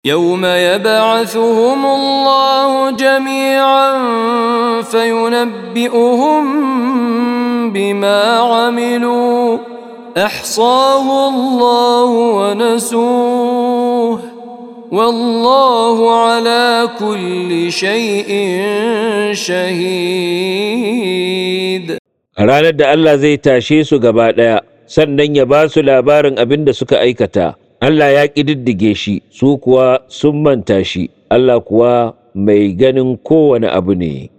يوم يبعثهم الله جميعا فينبئهم بما عملوا أحصاه الله ونسوه والله على كل شيء شهيد. ranar da Allah zai tashe su gaba ɗaya sannan ya ba su labarin abin da suka aikata. Allah ya ƙididdige shi, su kuwa sun manta shi, Allah kuwa mai ganin kowane abu ne.